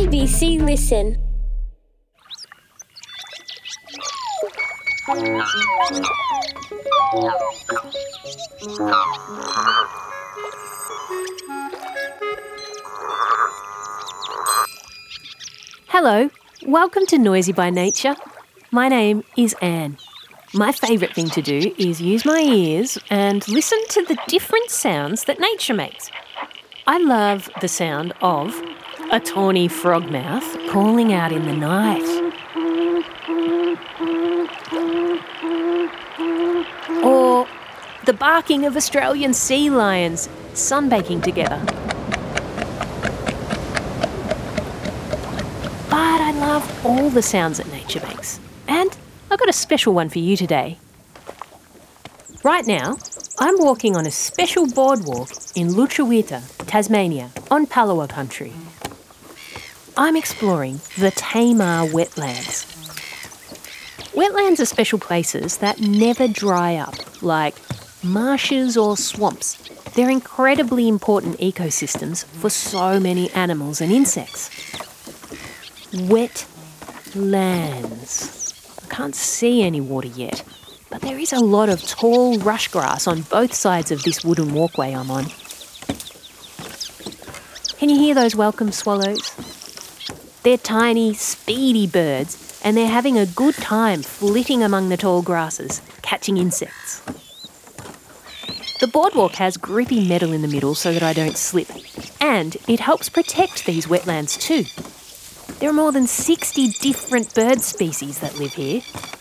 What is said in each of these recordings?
ABC Listen. Hello, welcome to Noisy by Nature. My name is Anne. My favourite thing to do is use my ears and listen to the different sounds that nature makes. I love the sound of a tawny frogmouth calling out in the night. Or the barking of Australian sea lions sunbaking together. But I love all the sounds that nature makes. And I've got a special one for you today. Right now, I'm walking on a special boardwalk in Lutruwita, Tasmania, on Palawa country. I'm exploring the Tamar wetlands. Wetlands are special places that never dry up, like marshes or swamps. They're incredibly important ecosystems for so many animals and insects. Wetlands. I can't see any water yet, but there is a lot of tall rush grass on both sides of this wooden walkway I'm on. Can you hear those welcome swallows? They're tiny, speedy birds, and they're having a good time flitting among the tall grasses, catching insects. The boardwalk has grippy metal in the middle so that I don't slip, and it helps protect these wetlands too. There are more than 60 different bird species that live here.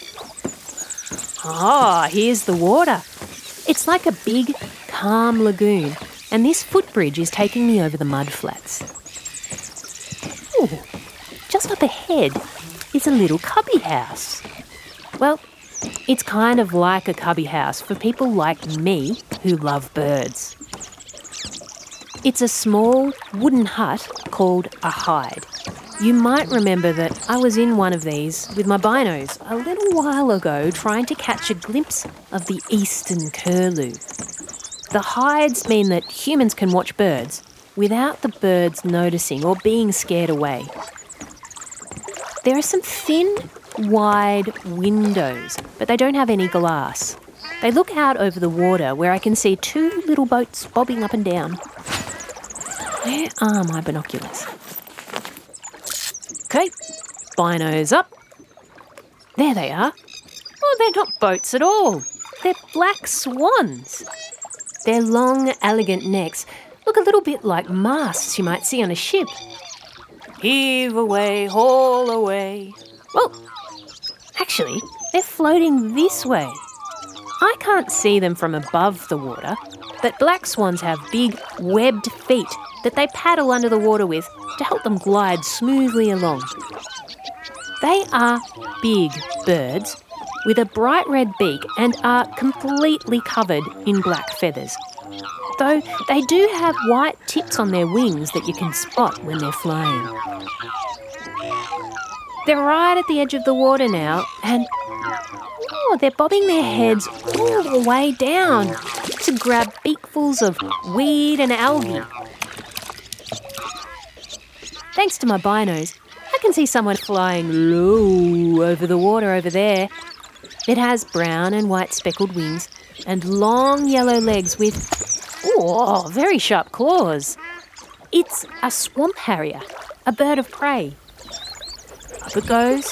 Ah, here's the water. It's like a big, calm lagoon, and this footbridge is taking me over the mud flats. Ooh, just up ahead is a little cubby house. Well, it's kind of like a cubby house for people like me who love birds. It's a small wooden hut called a hide. You might remember that I was in one of these with my binos a little while ago trying to catch a glimpse of the eastern curlew. The hides mean that humans can watch birds without the birds noticing or being scared away. There are some thin, wide windows, but they don't have any glass. They look out over the water where I can see two little boats bobbing up and down. Where are my binoculars? Okay, binos up. There they are. Oh, they're not boats at all. They're black swans. Their long, elegant necks look a little bit like masts you might see on a ship. Heave away, haul away. Well, actually, they're floating this way. I can't see them from above the water, but black swans have big, webbed feet that they paddle under the water with to help them glide smoothly along. They are big birds with a bright red beak and are completely covered in black feathers, though they do have white tips on their wings that you can spot when they're flying. They're right at the edge of the water now, and they're bobbing their heads all the way down to grab beakfuls of weed and algae. Thanks to my binos, I can see someone flying low over the water over there. It has brown and white speckled wings and long yellow legs with, very sharp claws. It's a swamp harrier, a bird of prey. Up it goes.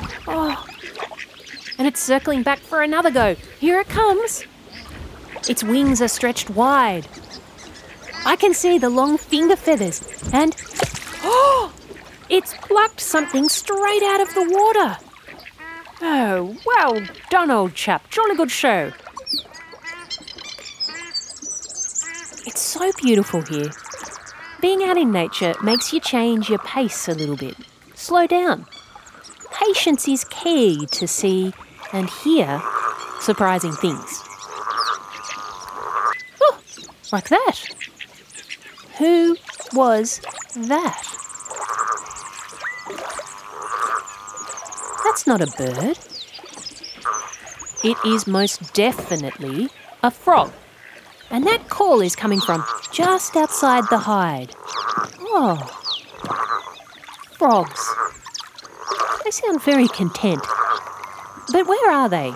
And it's circling back for another go. Here it comes. Its wings are stretched wide. I can see the long finger feathers and it's plucked something straight out of the water. Oh, well done, old chap. Jolly good show. It's so beautiful here. Being out in nature makes you change your pace a little bit. Slow down. Patience is key to see and hear surprising things. Oh, like that. Who was that? That's not a bird. It is most definitely a frog. And that call is coming from just outside the hide. Oh. frogs. They sound very content. But where are they?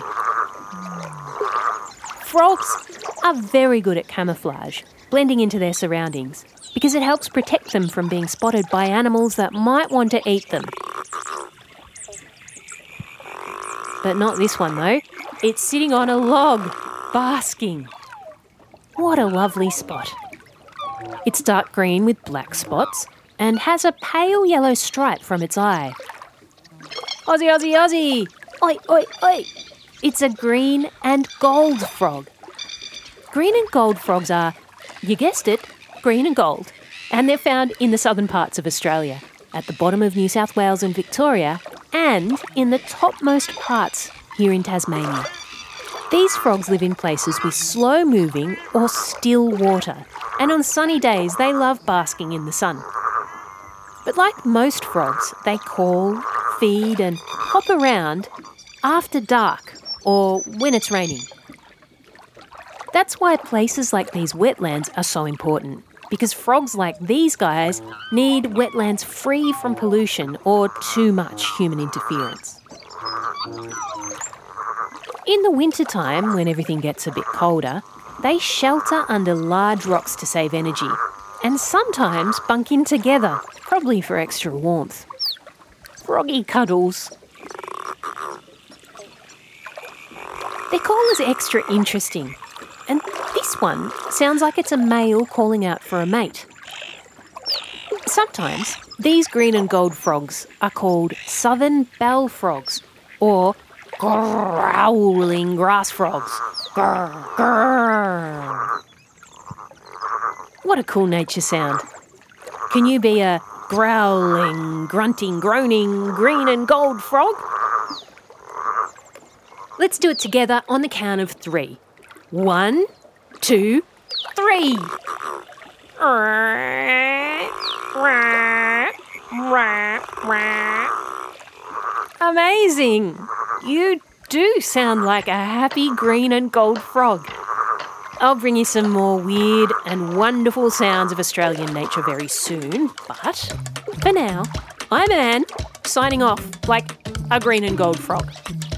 Frogs are very good at camouflage, blending into their surroundings, because it helps protect them from being spotted by animals that might want to eat them. But not this one though. It's sitting on a log, basking. What a lovely spot. It's dark green with black spots and has a pale yellow stripe from its eye. Aussie, Aussie, Aussie! Oi, oi, oi! It's a green and gold frog. Green and gold frogs are, you guessed it, green and gold. And they're found in the southern parts of Australia, at the bottom of New South Wales and Victoria, and in the topmost parts here in Tasmania. These frogs live in places with slow-moving or still water, and on sunny days they love basking in the sun. But like most frogs, they call, feed and hop around after dark or when it's raining. That's why places like these wetlands are so important, because frogs like these guys need wetlands free from pollution or too much human interference. In the wintertime, when everything gets a bit colder, they shelter under large rocks to save energy, and sometimes bunk in together, probably for extra warmth. Froggy cuddles. Their call is extra interesting, and this one sounds like it's a male calling out for a mate. Sometimes these green and gold frogs are called southern bell frogs or growling grass frogs. Grr, grr. What a cool nature sound. Can you be a growling, grunting, groaning, green and gold frog? Let's do it together on the count of 3. 1, 2, 3. Amazing! You do sound like a happy green and gold frog. I'll bring you some more weird and wonderful sounds of Australian nature very soon, but for now, I'm Anne, signing off like a green and gold frog.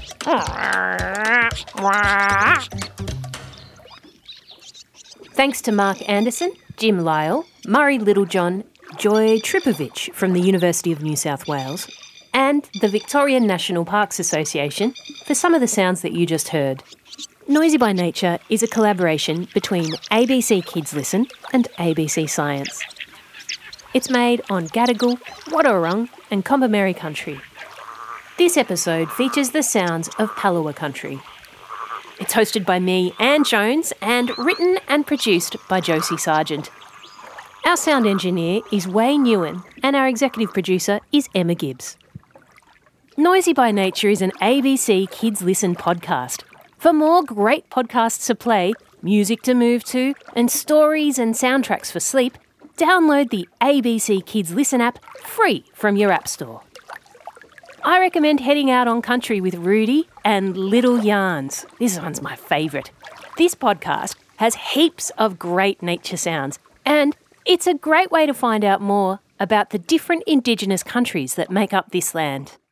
Thanks to Mark Anderson, Jim Lyle, Murray Littlejohn, Joy Tripovich from the University of New South Wales, and the Victorian National Parks Association for some of the sounds that you just heard. Noisy by Nature is a collaboration between ABC Kids Listen and ABC Science. It's made on Gadigal, Wadawurrung and Kombumerri country. This episode features the sounds of Palawa country. It's hosted by me, Anne Jones, and written and produced by Josie Sargent. Our sound engineer is Wayne Ewan, and our executive producer is Emma Gibbs. Noisy by Nature is an ABC Kids Listen podcast. For more great podcasts to play, music to move to, and stories and soundtracks for sleep, download the ABC Kids Listen app free from your app store. I recommend heading out on country with Rudy and Little Yarns. This one's my favourite. This podcast has heaps of great nature sounds, and it's a great way to find out more about the different Indigenous countries that make up this land.